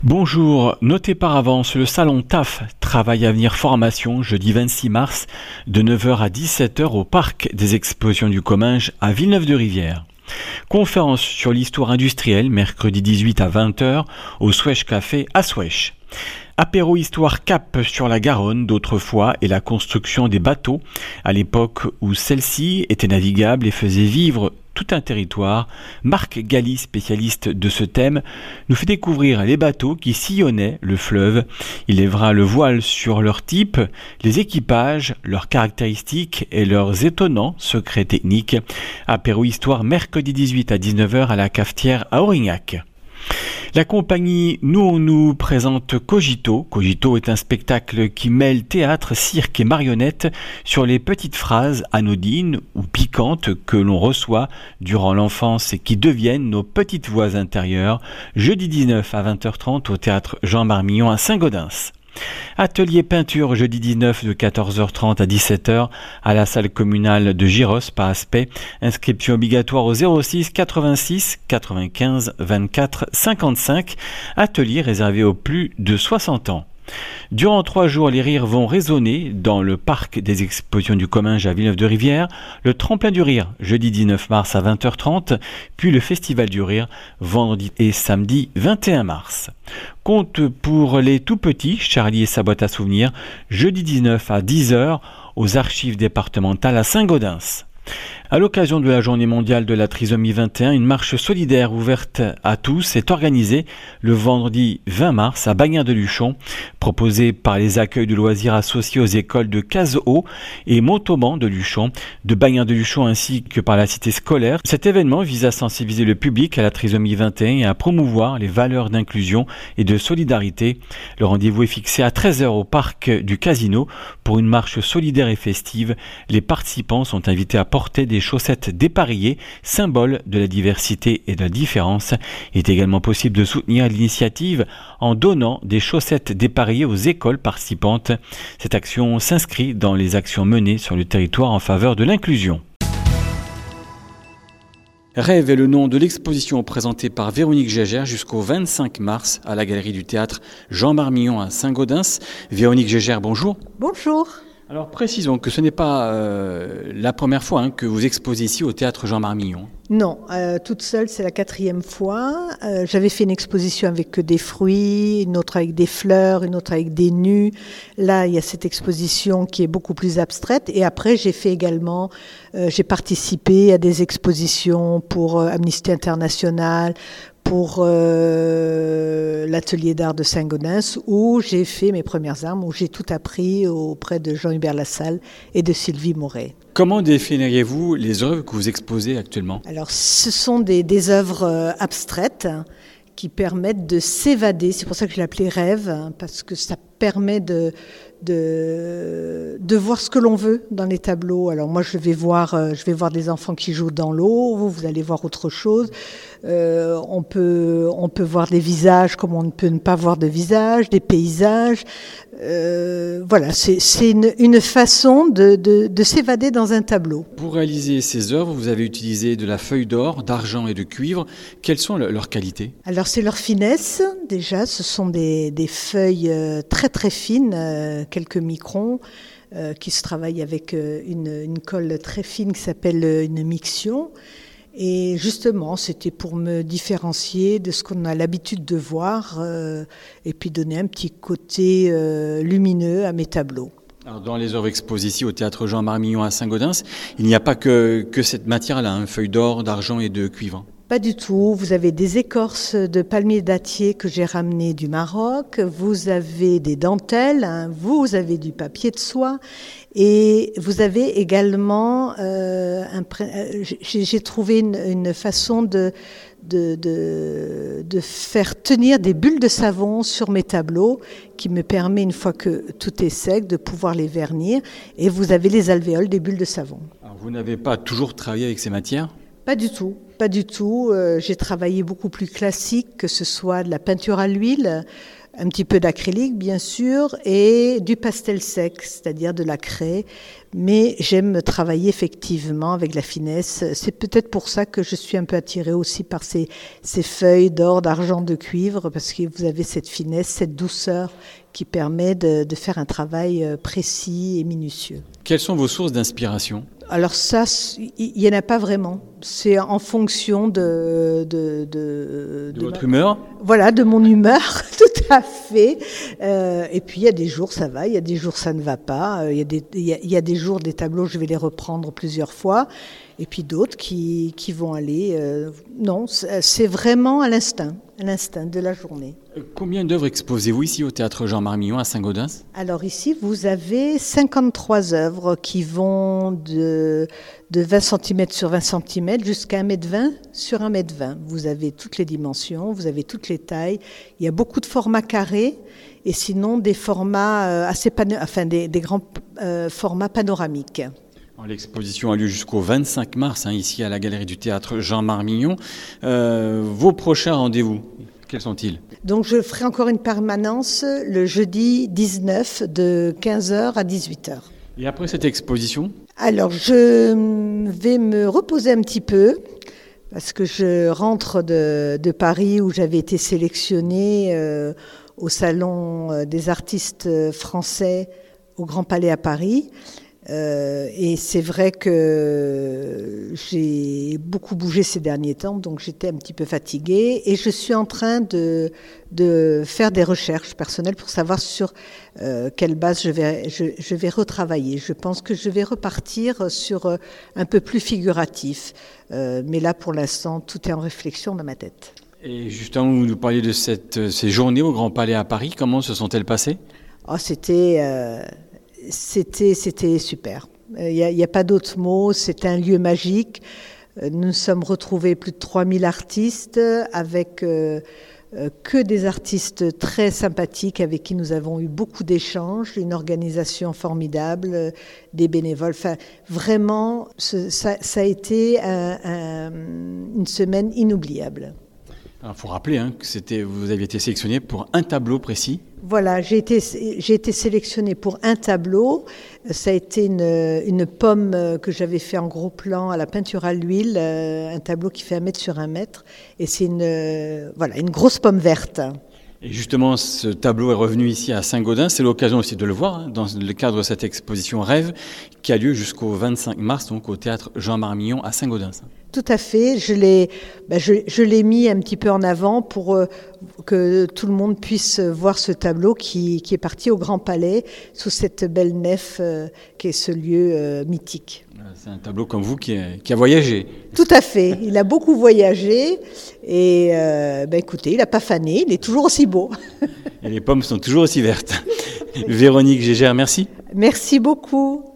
Bonjour, notez par avance le salon TAF, Travail Avenir Formation, jeudi 26 mars, de 9h à 17h au Parc des Expositions du Comminges à Villeneuve-de-Rivière. Conférence sur l'histoire industrielle, mercredi 18 à 20h, au Swèche Café à Swèche. Apéro Histoire Cap sur la Garonne d'autrefois et la construction des bateaux, à l'époque où celle-ci était navigable et faisait vivre tout un territoire. Marc Galli, spécialiste de ce thème, nous fait découvrir les bateaux qui sillonnaient le fleuve. Il lèvera le voile sur leur type, les équipages, leurs caractéristiques et leurs étonnants secrets techniques. Apéro Histoire mercredi 18 à 19h à la Cafetière à Aurignac. La compagnie Nous on nous présente Cogito. Cogito est un spectacle qui mêle théâtre, cirque et marionnettes sur les petites phrases anodines ou piquantes que l'on reçoit durant l'enfance et qui deviennent nos petites voix intérieures. Jeudi 19 à 20h30 au théâtre Jean Marmillon à Saint-Gaudens. Atelier peinture jeudi 19 de 14h30 à 17h à la salle communale de Giros par Aspect. Inscription obligatoire au 06 86 95 24 55. Atelier réservé aux plus de 60 ans. Durant 3 jours, les rires vont résonner dans le parc des expositions du Comminges à Villeneuve-de-Rivière, le tremplin du rire, jeudi 19 mars à 20h30, puis le festival du rire, vendredi et samedi 21 mars. Conte pour les tout-petits, Charlie et sa boîte à souvenirs, jeudi 19 à 10h, aux archives départementales à Saint-Gaudens. À l'occasion de la journée mondiale de la trisomie 21, une marche solidaire ouverte à tous est organisée le vendredi 20 mars à Bagnères-de-Luchon, proposée par les accueils de loisirs associés aux écoles de Cazaux et Montauban de Luchon, de Bagnères-de-Luchon ainsi que par la cité scolaire. Cet événement vise à sensibiliser le public à la trisomie 21 et à promouvoir les valeurs d'inclusion et de solidarité. Le rendez-vous est fixé à 13h au parc du Casino pour une marche solidaire et festive. Les participants sont invités à porter des chaussettes dépareillées, symbole de la diversité et de la différence. Il est également possible de soutenir l'initiative en donnant des chaussettes dépareillées aux écoles participantes. Cette action s'inscrit dans les actions menées sur le territoire en faveur de l'inclusion. Rêve est le nom de l'exposition présentée par Véronique Gégère jusqu'au 25 mars à la Galerie du Théâtre Jean Marmillon à Saint-Gaudens. Véronique Gégère, bonjour. Bonjour. Alors précisons que ce n'est pas la première fois que vous exposez ici au Théâtre Jean Marmillon. Non, toute seule, c'est la 4e fois. J'avais fait une exposition avec des fruits, une autre avec des fleurs, une autre avec des nus. Là, il y a cette exposition qui est beaucoup plus abstraite. Et après, j'ai fait également, j'ai participé à des expositions pour Amnesty International, pour l'atelier d'art de Saint-Gaudens, où j'ai fait mes premières armes, où j'ai tout appris auprès de Jean-Hubert Lassalle et de Sylvie Moret. Comment définiriez-vous les œuvres que vous exposez actuellement ? Alors, ce sont des œuvres abstraites qui permettent de s'évader. C'est pour ça que je l'ai appelé rêve, parce que ça permet de voir ce que l'on veut dans les tableaux. Alors moi, je vais voir des enfants qui jouent dans l'eau. Vous allez voir autre chose. On peut voir des visages comme on ne peut ne pas voir de visages, des paysages. Voilà, c'est une façon de s'évader dans un tableau. Pour réaliser ces œuvres, vous avez utilisé de la feuille d'or, d'argent et de cuivre. Quelles sont leurs qualités ? Alors c'est leur finesse. Déjà, ce sont des feuilles très très fines, quelques microns, qui se travaillent avec une colle très fine qui s'appelle une miction. Et justement, c'était pour me différencier de ce qu'on a l'habitude de voir et puis donner un petit côté lumineux à mes tableaux. Alors dans les œuvres exposées ici au Théâtre Jean Marmillon à Saint-Gaudens, il n'y a pas que cette matière-là, feuille d'or, d'argent et de cuivre. Pas du tout. Vous avez des écorces de palmiers dattiers que j'ai ramenées du Maroc. Vous avez des dentelles. Vous avez du papier de soie. Et vous avez également, j'ai trouvé une façon de faire tenir des bulles de savon sur mes tableaux qui me permet, une fois que tout est sec, de pouvoir les vernir. Et vous avez les alvéoles des bulles de savon. Alors, vous n'avez pas toujours travaillé avec ces matières ? Pas du tout, pas du tout. J'ai travaillé beaucoup plus classique, que ce soit de la peinture à l'huile, un petit peu d'acrylique bien sûr, et du pastel sec, c'est-à-dire de la craie. Mais j'aime travailler effectivement avec la finesse. C'est peut-être pour ça que je suis un peu attirée aussi par ces feuilles d'or, d'argent, de cuivre, parce que vous avez cette finesse, cette douceur qui permet de faire un travail précis et minutieux. Quelles sont vos sources d'inspiration ? Alors ça, il n'y en a pas vraiment. C'est en fonction de votre humeur ? Voilà, de mon humeur, tout à fait. Et puis il y a des jours ça va, il y a des jours ça ne va pas. Il y a des jours, des tableaux, je vais les reprendre plusieurs fois. Et puis d'autres qui vont aller... non, c'est vraiment à l'instinct de la journée. Combien d'œuvres exposez-vous ici au Théâtre Jean Marmillon à Saint-Gaudens ? Alors ici, vous avez 53 œuvres qui vont de 20 cm sur 20 cm jusqu'à 1,20 m sur 1,20 m. Vous avez toutes les dimensions, vous avez toutes les tailles. Il y a beaucoup de formats carrés et sinon des formats des grands formats panoramiques. L'exposition a lieu jusqu'au 25 mars, ici à la Galerie du Théâtre Jean Marmillon. Vos prochains rendez-vous, quels sont-ils ? Donc je ferai encore une permanence le jeudi 19 de 15h à 18h. Et après cette exposition ? Alors je vais me reposer un petit peu parce que je rentre de Paris où j'avais été sélectionnée au Salon des artistes français au Grand Palais à Paris. Et c'est vrai que j'ai beaucoup bougé ces derniers temps, donc j'étais un petit peu fatiguée et je suis en train de faire des recherches personnelles pour savoir sur quelle base je vais retravailler. Je pense que je vais repartir sur un peu plus figuratif, mais là pour l'instant tout est en réflexion dans ma tête. Et justement, vous nous parliez de ces journées au Grand Palais à Paris, comment se sont-elles passées ? C'était super. Il n'y a pas d'autre mot. C'est un lieu magique. Nous sommes retrouvés plus de 3000 artistes avec que des artistes très sympathiques avec qui nous avons eu beaucoup d'échanges, une organisation formidable, des bénévoles. Enfin, vraiment, ça a été une semaine inoubliable. Il faut rappeler que vous aviez été sélectionné pour un tableau précis. Voilà, j'ai été sélectionnée pour un tableau. Ça a été une pomme que j'avais fait en gros plan à la peinture à l'huile, un tableau qui fait 1 mètre sur 1 mètre. Et c'est une grosse pomme verte. Et justement, ce tableau est revenu ici à Saint-Gaudens. C'est l'occasion aussi de le voir dans le cadre de cette exposition Rêve qui a lieu jusqu'au 25 mars, donc au Théâtre Jean Marmillon à Saint-Gaudens. Tout à fait. Je l'ai mis un petit peu en avant pour que tout le monde puisse voir ce tableau qui est parti au Grand Palais sous cette belle nef qui est ce lieu mythique. C'est un tableau comme vous qui a voyagé. Tout à fait. Il a beaucoup voyagé et écoutez, il n'a pas fané. Il est toujours aussi beau. Et les pommes sont toujours aussi vertes. Véronique Gégère, merci. Merci beaucoup.